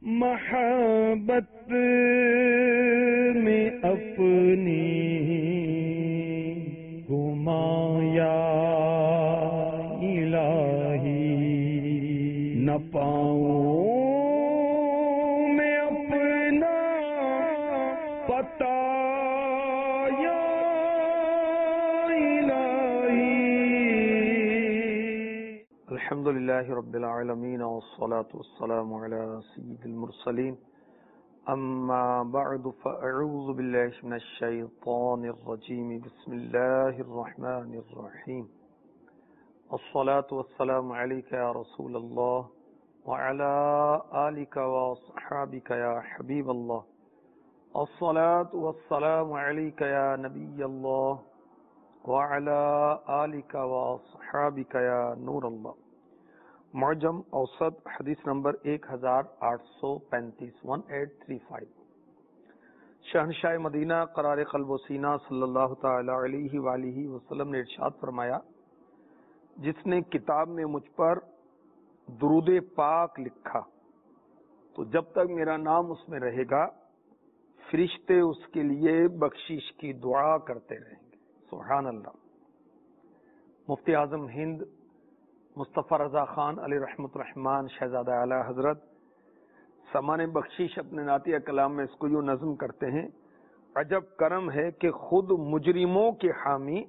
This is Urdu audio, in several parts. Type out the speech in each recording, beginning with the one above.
محبت میں اپنی گھمایا الہی، نہ پاؤں میں اپنا پتا یا الہی۔ الحمدللہ رب العالمین والصلاة والسلام علی سید المرسلین، اما بعد فاعوذ باللہ من الشیطان الرجیم، بسم اللہ الرحمن الرحیم۔ الصلاة والسلام علیک یا رسول اللہ وعلی آلک واصحابک یا حبیب اللہ۔ الصلاة والسلام علیک یا نبی اللہ وعلی آلک واصحابک یا نور اللہ۔ معجم اوسط حدیث نمبر 1835 1835۔ شہنشاہ مدینہ قرار قلب و سینہ صلی اللہ تعالی علیہ وآلہ وسلم نے ارشاد فرمایا، جس نے کتاب میں مجھ پر درود پاک لکھا تو جب تک میرا نام اس میں رہے گا فرشتے اس کے لیے بخشش کی دعا کرتے رہیں گے۔ سبحان اللہ۔ مفتی اعظم ہند مصطفیٰ رضا خان علیہ رحمۃ الرحمان شہزادہ اعلی حضرت سامان بخشش اپنے نعتیہ کلام میں اس کو یوں نظم کرتے ہیں، عجب کرم ہے کہ خود مجرموں کے حامی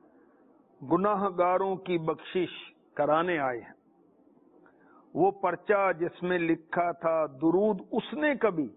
گناہ گاروں کی بخشش کرانے آئے ہیں۔ وہ پرچہ جس میں لکھا تھا درود اس نے کبھی،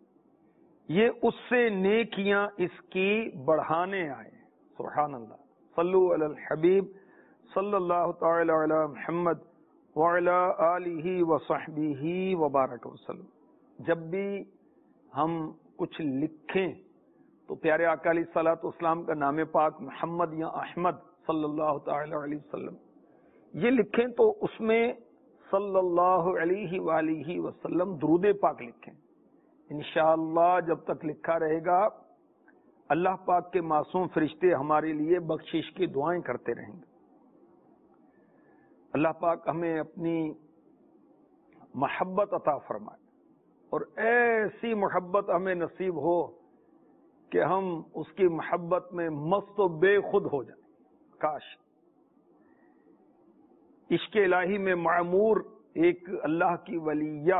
یہ اس سے نیکیاں اس کی بڑھانے آئے ہیں۔ سبحان اللہ۔ صلو علی الحبیب صلی اللہ تعالی علی محمد وعلی آلہ وصحبہ وبارک وسلم۔ جب بھی ہم کچھ لکھیں تو پیارے آقا علیہ الصلوۃ والسلام کا نام پاک محمد یا احمد صلی اللہ تعالی علیہ وسلم یہ لکھیں تو اس میں صلی اللہ علیہ وآلہ وسلم درود پاک لکھیں۔ انشاءاللہ جب تک لکھا رہے گا اللہ پاک کے معصوم فرشتے ہمارے لیے بخشش کی دعائیں کرتے رہیں گے۔ اللہ پاک ہمیں اپنی محبت عطا فرمائے اور ایسی محبت ہمیں نصیب ہو کہ ہم اس کی محبت میں مست و بے خود ہو جائیں۔ کاش۔ عشق الہی میں معمور ایک اللہ کی ولیہ،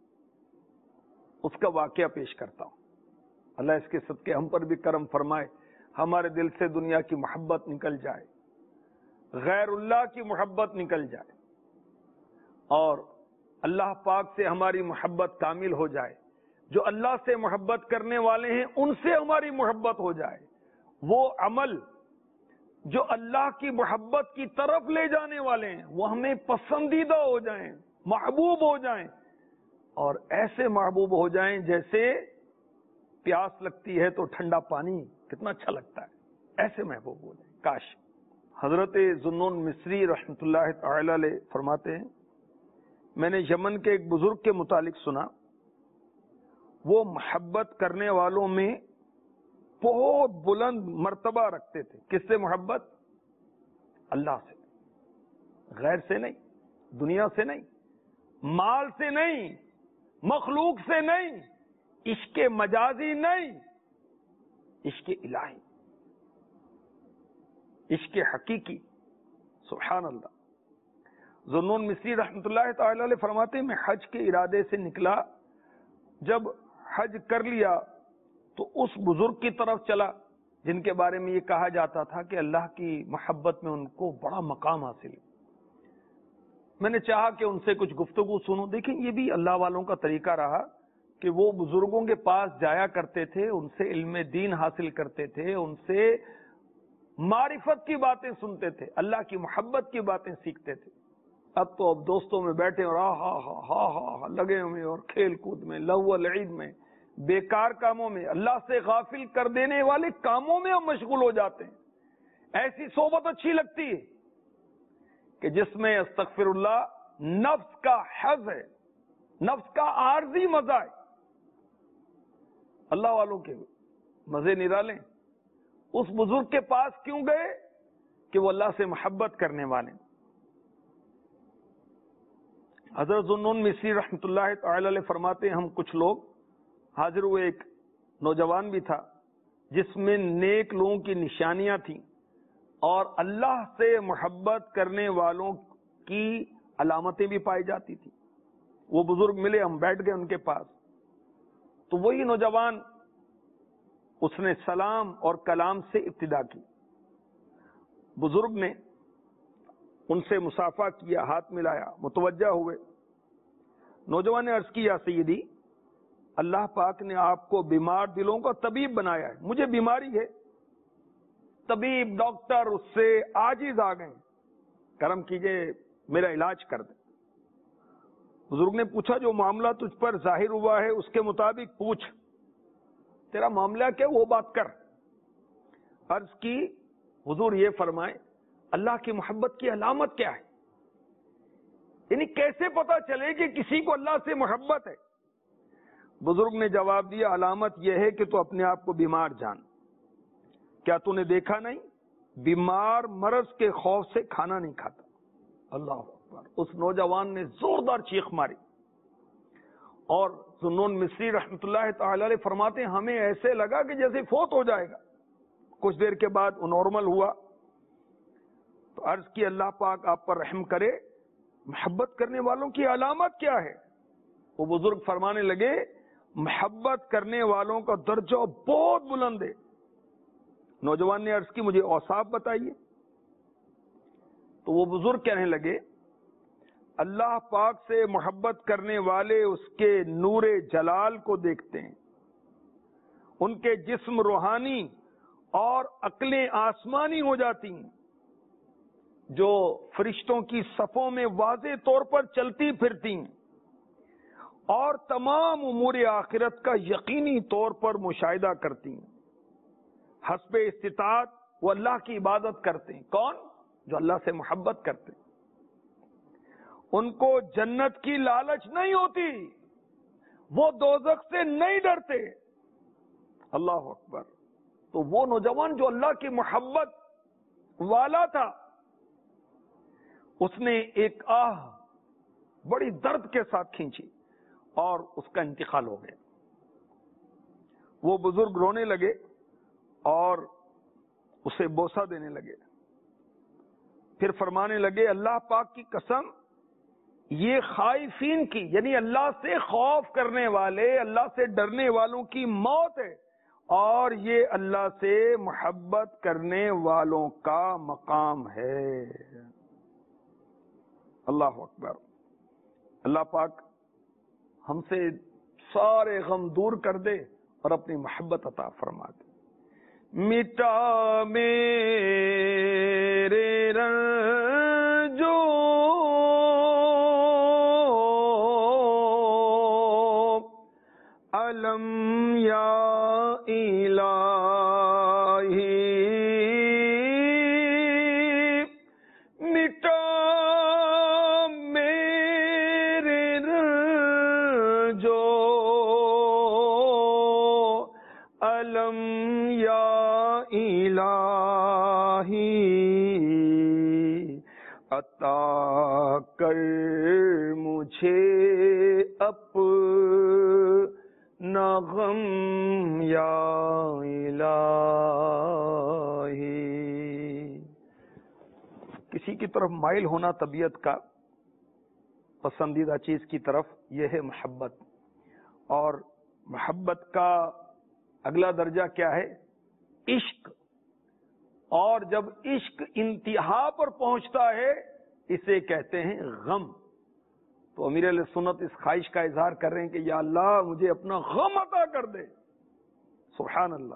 اس کا واقعہ پیش کرتا ہوں۔ اللہ اس کے صدقے ہم پر بھی کرم فرمائے، ہمارے دل سے دنیا کی محبت نکل جائے، غیر اللہ کی محبت نکل جائے اور اللہ پاک سے ہماری محبت کامل ہو جائے۔ جو اللہ سے محبت کرنے والے ہیں ان سے ہماری محبت ہو جائے، وہ عمل جو اللہ کی محبت کی طرف لے جانے والے ہیں وہ ہمیں پسندیدہ ہو جائیں، محبوب ہو جائیں، اور ایسے محبوب ہو جائیں جیسے پیاس لگتی ہے تو ٹھنڈا پانی کتنا اچھا لگتا ہے، ایسے محبوب ہو جائیں۔ کاش۔ حضرت ذوالنون مصری رحمۃ اللہ تعالی علیہ فرماتے ہیں، میں نے یمن کے ایک بزرگ کے متعلق سنا، وہ محبت کرنے والوں میں بہت بلند مرتبہ رکھتے تھے۔ کس سے محبت؟ اللہ سے، غیر سے نہیں، دنیا سے نہیں، مال سے نہیں، مخلوق سے نہیں، عشق مجازی نہیں، عشق الہی، عشق حقیقی۔ سبحان اللہ۔ ذوالنون مصری رحمۃ اللہ تعالی علیہ فرماتے ہیں، میں حج کے ارادے سے نکلا، جب حج کر لیا تو اس بزرگ کی طرف چلا جن کے بارے میں یہ کہا جاتا تھا کہ اللہ کی محبت میں ان کو بڑا مقام حاصل ہے۔ میں نے چاہا کہ ان سے کچھ گفتگو سنوں۔ دیکھیں یہ بھی اللہ والوں کا طریقہ رہا کہ وہ بزرگوں کے پاس جایا کرتے تھے، ان سے علم دین حاصل کرتے تھے، ان سے معرفت کی باتیں سنتے تھے، اللہ کی محبت کی باتیں سیکھتے تھے۔ اب تو دوستوں میں بیٹھے اور ہا لگے ہوئے اور کھیل کود میں، لہو العید میں، بیکار کاموں میں، اللہ سے غافل کر دینے والے کاموں میں ہم مشغول ہو جاتے ہیں۔ ایسی صحبت اچھی لگتی ہے کہ جس میں استغفر اللہ نفس کا حظ ہے، نفس کا عارضی مزہ ہے۔ اللہ والوں کے مزے نرالیں۔ اس بزرگ کے پاس کیوں گئے کہ وہ اللہ سے محبت کرنے والے، حضرت ذوالنون مصری رحمۃ اللہ تعالی علیہ فرماتے ہیں ہم کچھ لوگ حاضر ہوئے، ایک نوجوان بھی تھا جس میں نیک لوگوں کی نشانیاں تھیں اور اللہ سے محبت کرنے والوں کی علامتیں بھی پائی جاتی تھیں. وہ بزرگ ملے، ہم بیٹھ گئے ان کے پاس، تو وہی نوجوان اس نے سلام اور کلام سے ابتدا کی. بزرگ نے ان سے مصافحہ کیا، ہاتھ ملایا، متوجہ ہوئے. نوجوان نے عرض کی یا سیدی، اللہ پاک نے آپ کو بیمار دلوں کا طبیب بنایا ہے، مجھے بیماری ہے. طبیب ڈاکٹر اس سے عاجز آ گئے، کرم کیجئے میرا علاج کر دیں. بزرگ نے پوچھا جو معاملہ تجھ پر ظاہر ہوا ہے اس کے مطابق پوچھ، تیرا معاملہ کیا وہ بات کر. عرض کی حضور یہ فرمائے اللہ کی محبت کی علامت کیا ہے، یعنی کیسے پتا چلے کہ کسی کو اللہ سے محبت ہے. بزرگ نے جواب دیا علامت یہ ہے کہ تو اپنے آپ کو بیمار جان. کیا تو نے دیکھا نہیں بیمار مرض کے خوف سے کھانا نہیں کھاتا. اللہ اکبر. اس نوجوان نے زوردار چیخ ماری. اور ذوالنون مصری رحمۃ اللہ تعالی علیہ فرماتے ہیں ہمیں ایسے لگا کہ جیسے فوت ہو جائے گا. کچھ دیر کے بعد وہ نارمل ہوا. تو عرض کی اللہ پاک آپ پر رحم کرے، محبت کرنے والوں کی علامت کیا ہے؟ وہ بزرگ فرمانے لگے محبت کرنے والوں کا درجہ بہت بلند ہے. نوجوان نے عرض کی مجھے اوصاف بتائیے. تو وہ بزرگ کہنے لگے اللہ پاک سے محبت کرنے والے اس کے نور جلال کو دیکھتے ہیں، ان کے جسم روحانی اور عقلیں آسمانی ہو جاتی ہیں، جو فرشتوں کی صفوں میں واضح طور پر چلتی پھرتی ہیں اور تمام امور آخرت کا یقینی طور پر مشاہدہ کرتی ہیں. حسب استطاعت وہ اللہ کی عبادت کرتے ہیں. کون؟ جو اللہ سے محبت کرتے ہیں. ان کو جنت کی لالچ نہیں ہوتی، وہ دوزخ سے نہیں ڈرتے. اللہ اکبر. تو وہ نوجوان جو اللہ کی محبت والا تھا، اس نے ایک آہ بڑی درد کے ساتھ کھینچی اور اس کا انتقال ہو گیا. وہ بزرگ رونے لگے اور اسے بوسہ دینے لگے. پھر فرمانے لگے اللہ پاک کی قسم، یہ خائفین کی یعنی اللہ سے خوف کرنے والے، اللہ سے ڈرنے والوں کی موت ہے، اور یہ اللہ سے محبت کرنے والوں کا مقام ہے. اللہ اکبر. اللہ پاک ہم سے سارے غم دور کر دے اور اپنی محبت عطا فرما دے. مٹا میرے رنجو علم یا الہی، مٹا میرے رنجو علم یا الہی، عطا کر مجھے اپنا غم یا الہی. کسی کی طرف مائل ہونا طبیعت کا پسندیدہ چیز کی طرف، یہ ہے محبت. اور محبت کا اگلا درجہ کیا ہے؟ عشق. اور جب عشق انتہا پر پہنچتا ہے اسے کہتے ہیں غم. تو امیر علیہ سنت اس خواہش کا اظہار کر رہے ہیں کہ یا اللہ مجھے اپنا غم عطا کر دے. سبحان اللہ.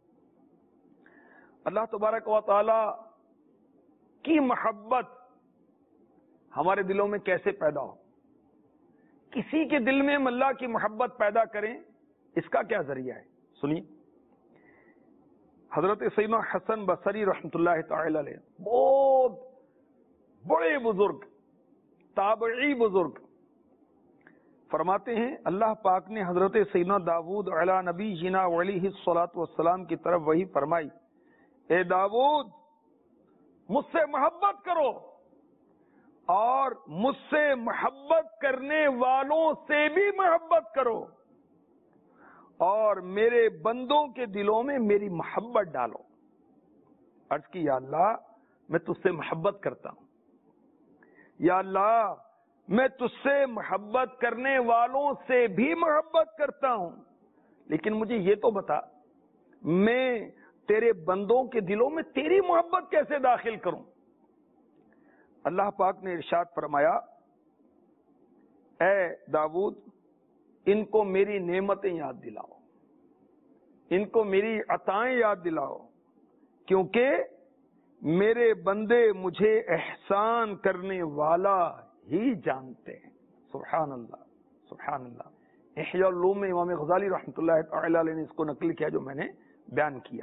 اللہ تبارک و تعالی کی محبت ہمارے دلوں میں کیسے پیدا ہو؟ کسی کے دل میں ہم اللہ کی محبت پیدا کریں، اس کا کیا ذریعہ ہے؟ سنیے. حضرت سیدنا حسن بصری رحمۃ اللہ تعالی علیہ، بہت بڑے بزرگ، تابعی بزرگ، فرماتے ہیں اللہ پاک نے حضرت سیدنا داؤد علی نبی جینا علیہ الصلوۃ والسلام کی طرف وحی فرمائی، اے داؤد مجھ سے محبت کرو اور مجھ سے محبت کرنے والوں سے بھی محبت کرو اور میرے بندوں کے دلوں میں میری محبت ڈالو. عرض کی یا اللہ میں تجھ سے محبت کرتا ہوں, یا اللہ میں تجھ سے محبت کرنے والوں سے بھی محبت کرتا ہوں, لیکن مجھے یہ تو بتا میں تیرے بندوں کے دلوں میں تیری محبت کیسے داخل کروں. اللہ پاک نے ارشاد فرمایا اے داؤد ان کو میری نعمتیں یاد دلاؤ, ان کو میری عطائیں یاد دلاؤ, کیونکہ میرے بندے مجھے احسان کرنے والا ہی جانتے ہیں. سبحان اللہ سبحان اللہ. احیاء العلوم میں امام غزالی رحمۃ اللہ تعالی علیہ نے اس کو نقل کیا جو میں نے بیان کیا.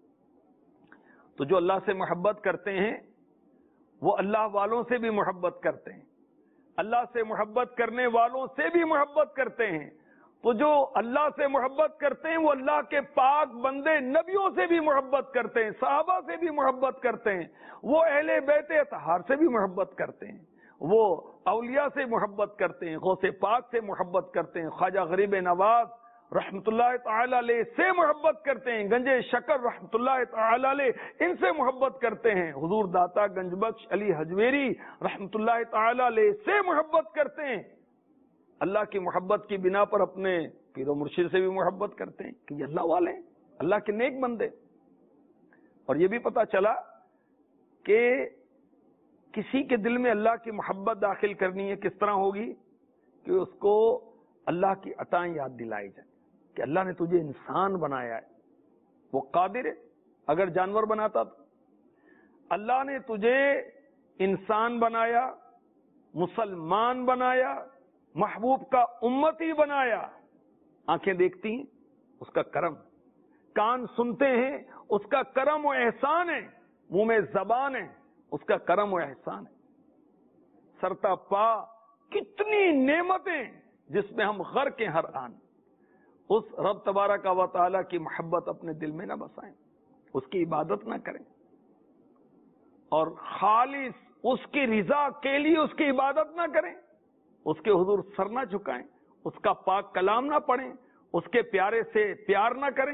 تو جو اللہ سے محبت کرتے ہیں وہ اللہ والوں سے بھی محبت کرتے ہیں, اللہ سے محبت کرنے والوں سے بھی محبت کرتے ہیں. تو جو اللہ سے محبت کرتے ہیں وہ اللہ کے پاک بندے نبیوں سے بھی محبت کرتے ہیں, صحابہ سے بھی محبت کرتے ہیں, وہ اہل بیت اطہار سے بھی محبت کرتے ہیں, وہ اولیاء سے محبت کرتے ہیں, غوث پاک سے محبت کرتے ہیں, خواجہ غریب نواز رحمت اللہ تعالی علیہ سے محبت کرتے ہیں, گنج شکر رحمت اللہ تعالی علیہ ان سے محبت کرتے ہیں, حضور داتا گنج بخش علی حجویری رحمت اللہ تعالی علیہ سے محبت کرتے ہیں. اللہ کی محبت کی بنا پر اپنے پیر و مرشد سے بھی محبت کرتے ہیں کہ یہ اللہ والے ہیں, اللہ کے نیک بندے. اور یہ بھی پتا چلا کہ کسی کے دل میں اللہ کی محبت داخل کرنی ہے کس طرح ہوگی کہ اس کو اللہ کی عطائیں یاد دلائی جائیں کہ اللہ نے تجھے انسان بنایا ہے, وہ قادر ہے, اگر جانور بناتا تو. اللہ نے تجھے انسان بنایا, مسلمان بنایا, محبوب کا امتی بنایا. آنکھیں دیکھتی ہیں اس کا کرم, کان سنتے ہیں اس کا کرم و احسان ہے, منہ میں زبان ہے اس کا کرم و احسان ہے. سرتا پا کتنی نعمتیں جس میں ہم غرق ہیں ہر آن. اس رب تبارک و تعالی کی محبت اپنے دل میں نہ بسائیں, اس کی عبادت نہ کریں اور خالص اس کی رضا کے لیے اس کی عبادت نہ کریں, اس کے حضور سر نہ جھکائیں, اس کا پاک کلام نہ پڑھیں, اس کے پیارے سے پیار نہ کریں,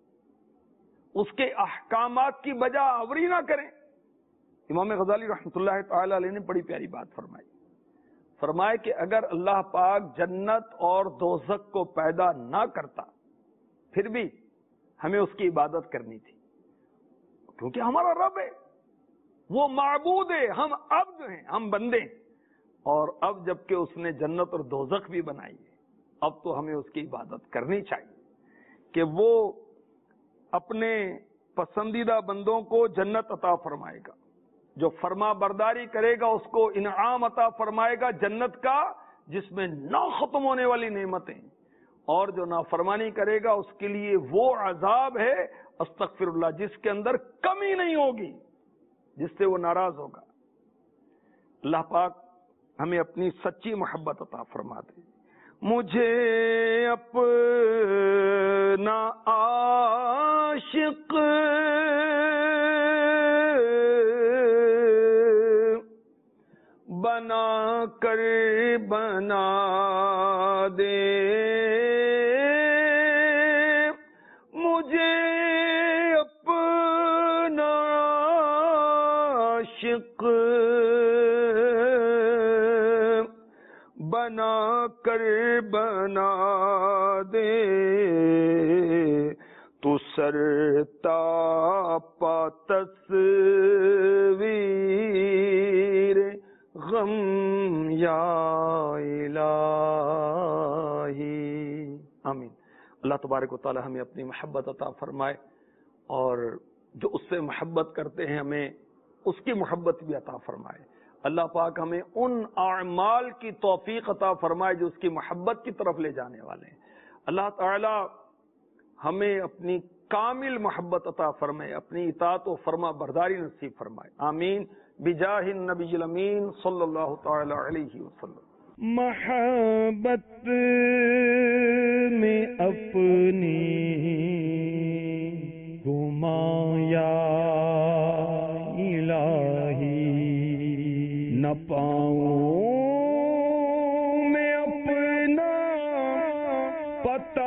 اس کے احکامات کی بجا آوری نہ کریں. امام غزالی رحمۃ اللہ تعالی علیہ نے بڑی پیاری بات فرمائی. فرمائے کہ اگر اللہ پاک جنت اور دوزخ کو پیدا نہ کرتا پھر بھی ہمیں اس کی عبادت کرنی تھی, کیونکہ ہمارا رب ہے, وہ معبود ہے, ہم عبد ہیں, ہم بندے ہیں. اور اب جبکہ اس نے جنت اور دوزخ بھی بنائی ہے اب تو ہمیں اس کی عبادت کرنی چاہیے کہ وہ اپنے پسندیدہ بندوں کو جنت عطا فرمائے گا, جو فرما برداری کرے گا اس کو انعام عطا فرمائے گا جنت کا جس میں نہ ختم ہونے والی نعمتیں, اور جو نافرمانی کرے گا اس کے لیے وہ عذاب ہے استغفر اللہ جس کے اندر کمی نہیں ہوگی, جس سے وہ ناراض ہوگا. اللہ پاک ہمیں اپنی سچی محبت عطا فرما دے. مجھے اپنا عاشق بنا کر بنا دے, مجھے اپنا عاشق بنا کر بنا دے, تو سرتا پا تصویر غم یا الہی. آمین. اللہ تبارک و تعالی ہمیں اپنی محبت عطا فرمائے اور جو اس سے محبت کرتے ہیں ہمیں اس کی محبت بھی عطا فرمائے. اللہ پاک ہمیں ان اعمال کی توفیق عطا فرمائے جو اس کی محبت کی طرف لے جانے والے ہیں. اللہ تعالی ہمیں اپنی کامل محبت عطا فرمائے, اپنی اطاعت و فرما برداری نصیب فرمائے. آمین بجاہ النبی الامین صلی اللہ تعالی علیہ وسلم. محبت میں اپنی گھمایا الہی, نہ پاؤں پتہ